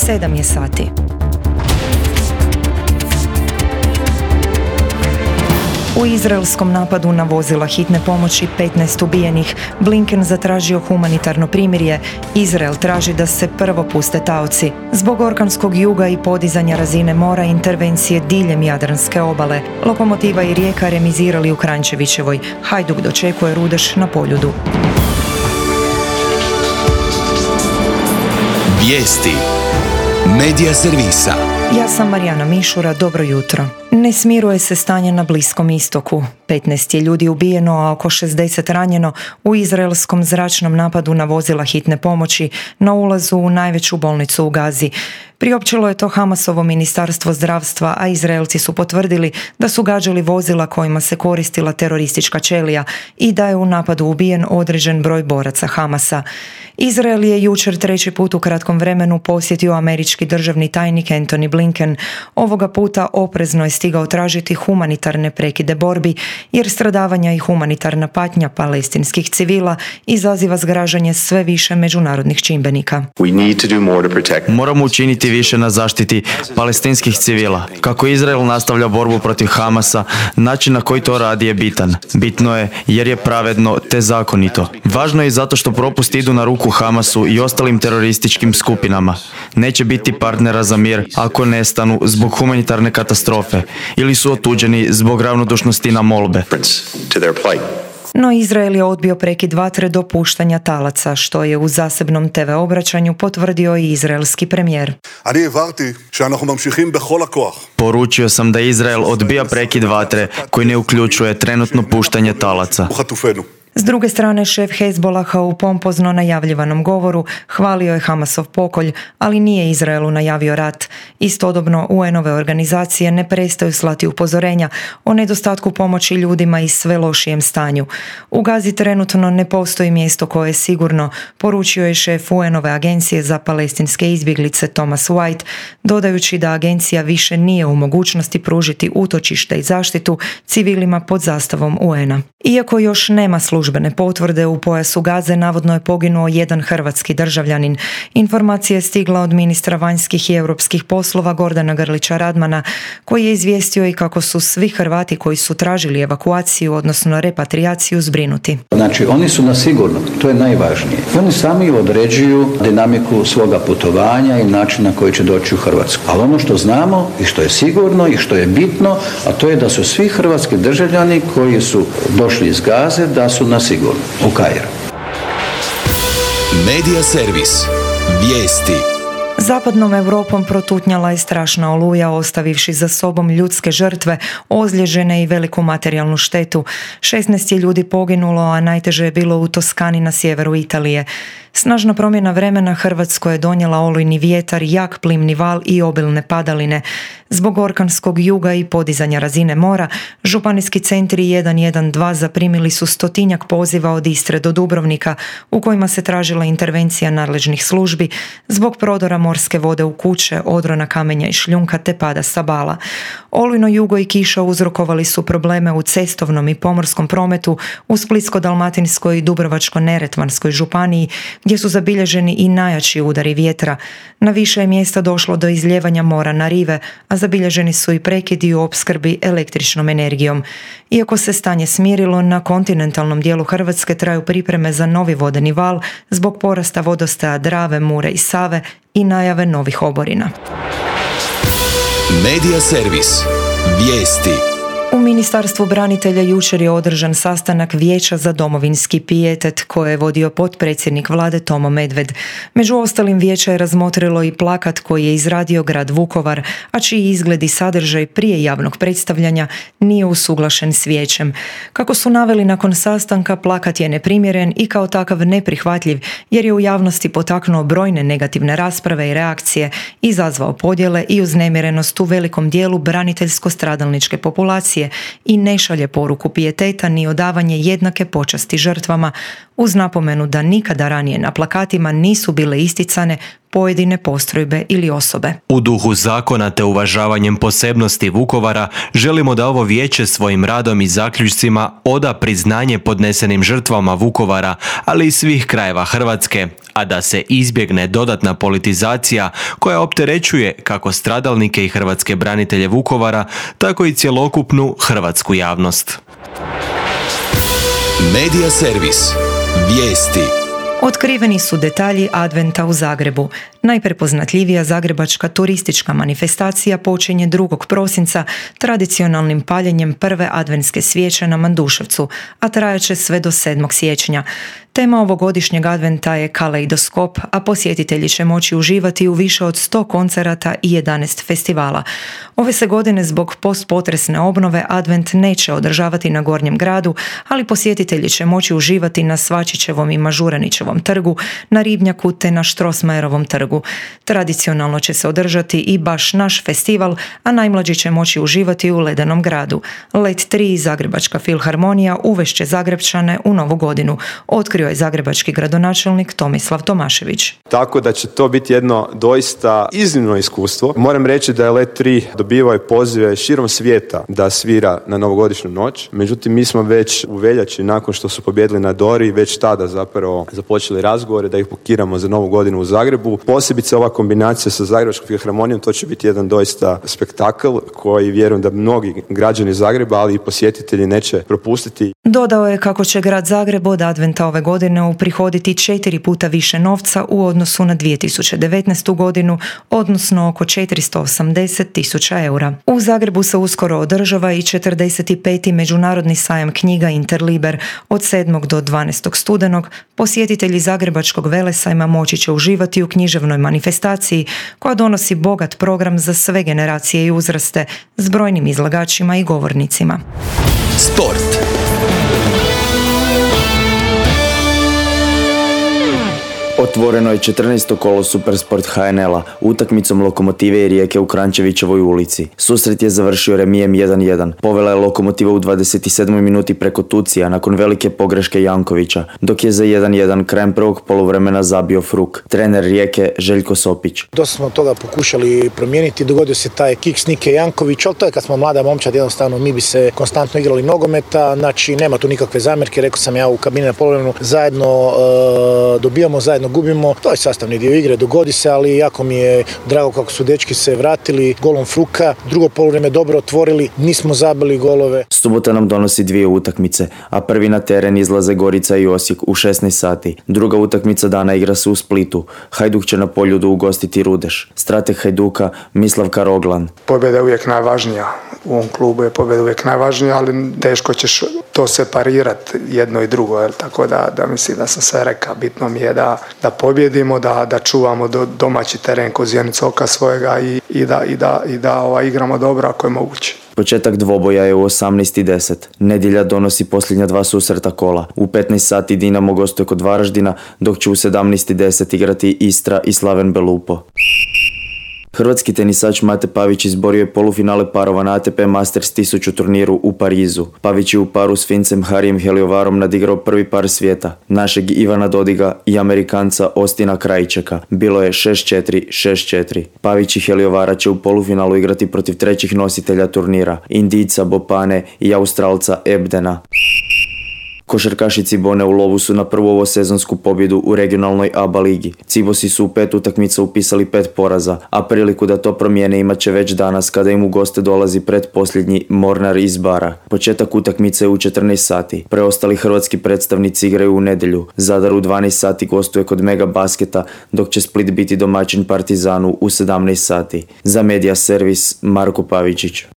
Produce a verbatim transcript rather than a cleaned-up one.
Sedam je sati. U izraelskom napadu na vozila hitne pomoći petnaest ubijenih, Blinken zatražio humanitarno primirje, Izrael traži da se prvo puste taoci. Zbog orkanskog juga i podizanja razine mora intervencije diljem Jadranske obale, Lokomotiva i Rijeka remizirali u Kranjčevićevoj, Hajduk dočekuje Rudeš na Poljudu. Vijesti Medija servisa. Ja sam Marijana Mišura, dobro jutro. Ne smiruje se stanje na Bliskom istoku. petnaest je ljudi ubijeno, a oko šezdeset ranjeno u izraelskom zračnom napadu na vozila hitne pomoći na ulazu u najveću bolnicu u Gazi. Priopćilo je to Hamasovo ministarstvo zdravstva, a Izraelci su potvrdili da su gađali vozila kojima se koristila teroristička ćelija i da je u napadu ubijen određen broj boraca Hamasa. Izrael je jučer treći put u kratkom vremenu posjetio američki državni tajnik Antony Blinken. Ovoga puta oprezno je stigao tražiti humanitarne prekide borbi, jer stradavanja i humanitarna patnja palestinskih civila izaziva zgražanje sve više međunarodnih čimbenika. Moramo učiniti više na zaštiti palestinskih civila. Kako Izrael nastavlja borbu protiv Hamasa, način na koji to radi je bitan. Bitno je jer je pravedno te zakonito. Važno je zato što propusti idu na ruku Hamasu i ostalim terorističkim skupinama. Neće biti partnera za mir ako nestanu zbog humanitarne katastrofe ili su otuđeni zbog ravnodušnosti na molbe. No Izrael je odbio prekid vatre do puštanja talaca, što je u zasebnom te ve obraćanju potvrdio i izraelski premijer. Poručio sam da Izrael odbija prekid vatre koji ne uključuje trenutno puštanje talaca. S druge strane, šef Hezbolaha u pompozno najavljivanom govoru hvalio je Hamasov pokolj, ali nije Izraelu najavio rat. Istodobno, U N-ove organizacije ne prestaju slati upozorenja o nedostatku pomoći ljudima i sve lošijem stanju. U Gazi trenutno ne postoji mjesto koje je sigurno, poručio je šef U N-ove agencije za palestinske izbjeglice Thomas White, dodajući da agencija više nije u mogućnosti pružiti utočište i zaštitu civilima pod zastavom U N-a. Iako još nema službe Službene potvrde, u pojasu Gaze navodno je poginuo jedan hrvatski državljanin. Informacija je stigla od ministra vanjskih i europskih poslova Gordana Grlića Radmana, koji je izvijestio i kako su svi Hrvati koji su tražili evakuaciju, odnosno repatriaciju, zbrinuti. Znači, oni su na sigurno, to je najvažnije. Oni sami određuju dinamiku svoga putovanja i način na koji će doći u Hrvatsku. Ali ono što znamo i što je sigurno i što je bitno, a to je da su svi hrvatski državljani koji su došli iz Gaze, da su na sigurno u Kairu. Medija servis. Vijesti. Zapadnom Europom protutnjala je strašna oluja, ostavivši za sobom ljudske žrtve, ozlijeđene i veliku materijalnu štetu. šesnaest je ljudi poginulo, a najteže je bilo u Toskani na sjeveru Italije. Snažna promjena vremena Hrvatskoj je donijela olujni vjetar, jak plimni val i obilne padaline. Zbog orkanskog juga i podizanja razine mora, županijski centri jedan jedan dva zaprimili su stotinjak poziva od Istre do Dubrovnika, u kojima se tražila intervencija nadležnih službi zbog prodora morske vode u kuće, odrona kamenja i šljunka te pada stabala. Olujno jugo i kiša uzrokovali su probleme u cestovnom i pomorskom prometu u Splitsko-dalmatinskoj i Dubrovačko-neretvanskoj županiji, gdje su zabilježeni i najjači udari vjetra. Na više je mjesta došlo do izljevanja mora na rive, a zabilježeni su i prekidi u opskrbi električnom energijom. Iako se stanje smirilo, na kontinentalnom dijelu Hrvatske traju pripreme za novi vodeni val zbog porasta vodostaja Drave, Mure i Save i najave novih oborina. Medija servis. Vijesti. U Ministarstvu branitelja jučer je održan sastanak Vijeća za domovinski pijetet koje je vodio potpredsjednik vlade Tomo Medved. Među ostalim, vijeće je razmotrilo i plakat koji je izradio grad Vukovar, a čiji izgled i sadržaj prije javnog predstavljanja nije usuglašen s vijećem. Kako su naveli nakon sastanka, plakat je neprimjeren i kao takav neprihvatljiv, jer je u javnosti potaknuo brojne negativne rasprave i reakcije, izazvao podjele i uznemirenost u velikom dijelu braniteljsko-stradalničke populacije i ne šalje poruku pijeteta ni odavanje jednake počasti žrtvama, uz napomenu da nikada ranije na plakatima nisu bile isticane pojedine postrojbe ili osobe. U duhu zakona te uvažavanjem posebnosti Vukovara želimo da ovo vijeće svojim radom i zaključcima oda priznanje podnesenim žrtvama Vukovara, ali i svih krajeva Hrvatske, a da se izbjegne dodatna politizacija koja opterećuje kako stradalnike i hrvatske branitelje Vukovara, tako i cjelokupnu hrvatsku javnost. Medija servis. Vijesti. Otkriveni su detalji Adventa u Zagrebu. Najprepoznatljivija zagrebačka turistička manifestacija počinje drugog prosinca tradicionalnim paljenjem prve adventske svijeće na Manduševcu, a trajaće sve do sedmog siječnja. Tema ovogodišnjeg adventa je kaleidoskop, a posjetitelji će moći uživati u više od sto koncerata i jedanaest festivala. Ove se godine zbog postpotresne obnove advent neće održavati na Gornjem gradu, ali posjetitelji će moći uživati na Svačićevom i Mažuranićevom trgu, na Ribnjaku te na Štrosmajerovom trgu. Tradicionalno će se održati i baš naš festival, a najmlađi će moći uživati u Ledenom gradu. Let tri i Zagrebačka filharmonija uvešće Zagrebčane u novu godinu, otkrio je zagrebački gradonačelnik Tomislav Tomašević. Tako da će to biti jedno doista iznimno iskustvo. Moram reći da je Let tri dobivao i pozive širom svijeta da svira na novogodišnju noć. Međutim, mi smo već u veljači, nakon što su pobjedili na Dori, već tada zapravo započeli razgovore da ih bukiramo za novu godinu u Zagrebu. Posebice ova kombinacija sa Zagrebačkom filharmonijom, to će biti jedan doista spektakl koji vjerujem da mnogi građani Zagreba, ali i posjetitelji neće propustiti. Dodao je kako će grad Zagreb od adventa ove godine uprihoditi četiri puta više novca u odnosu na dvije tisuće devetnaestu godinu, odnosno oko četiristo osamdeset tisuća eura. U Zagrebu se uskoro održava i četrdeset peti međunarodni sajam knjiga Interliber. Od sedmog do dvanaestog studenog posjetitelji Zagrebačkog velesajma moći će uživati u književnoj manifestaciji koja donosi bogat program za sve generacije i uzraste s brojnim izlagačima i govornicima. Sport. Otvoreno je četrnaesto kolo Supersport ha en el-a utakmicom Lokomotive i Rijeke u Krančevićevoj ulici. Susret je završio remijem jedan jedan. Povela je Lokomotiva u dvadeset sedmoj minuti preko Tucija nakon velike pogreške Jankovića, dok je za jedan jedan krajem prvog poluvremena zabio Fruk. Trener Rijeke Željko Sopić. Dosta smo toga pokušali promijeniti, dogodio se taj kiks Nike Janković, ali to je kad smo mlada momčad, jednostavno mi bi se konstantno igrali nogometa, znači nema tu nikakve zamjerke, rekao sam ja u kabini na poluvremenu, zajedno e, dobijamo, zajedno gubimo, to je sastavni dio igre, dogodi se, ali jako mi je drago kako su dečki se vratili golom Fruka, drugo poluvrijeme dobro otvorili, nismo zabili golove. Subota nam donosi dvije utakmice, a prvi na teren izlaze Gorica i Osijek u šesnaest sati. Druga utakmica dana igra se u Splitu. Hajduk će na Poljudu ugostiti Rudeš. Strateg Hajduka Mislav Karoglan. Pobjeda je uvijek najvažnija. U ovom klubu je pobjeda uvijek najvažnija, ali teško ćeš to separirati jedno i drugo, jel? Tako da, da mislim da sam sve rekao. Bitno mi je da, da pobjedimo, da, da čuvamo do, domaći teren ko zjenicu oka svojega i, i da, i da, i da ovaj, igramo dobro ako je moguće. Početak dvoboja je u osamnaest i deset. Nedjelja donosi posljednja dva susreta kola. U petnaest sati Dinamo gostuje kod Varaždina, dok će u sedamnaest i deset igrati Istra i Slaven Belupo. Hrvatski tenisač Mate Pavić izborio je polufinale parova na A T P Masters tisuću turniru u Parizu. Pavić je u paru s Fincem Harijem Heliovarom nadigrao prvi par svijeta, našeg Ivana Dodiga i Amerikanca Ostina Krajčeka. Bilo je šest četiri šest četiri. Pavić i Heliovara će u polufinalu igrati protiv trećih nositelja turnira, Indijca Bopane i Australca Ebdena. Košarkaši Cibone u lovu su na prvu ovosezonsku pobjedu u regionalnoj A B A ligi. Cibosi su u pet utakmica upisali pet poraza, a priliku da to promijene imat će već danas kada im u goste dolazi pretposljednji Mornar iz Bara. Početak utakmice je u četrnaest sati. Preostali hrvatski predstavnici igraju u nedjelju. Zadar u dvanaest sati gostuje kod Mega Basketa, dok će Split biti domaćin Partizanu u sedamnaest sati. Za Medija servis Marko Pavičić.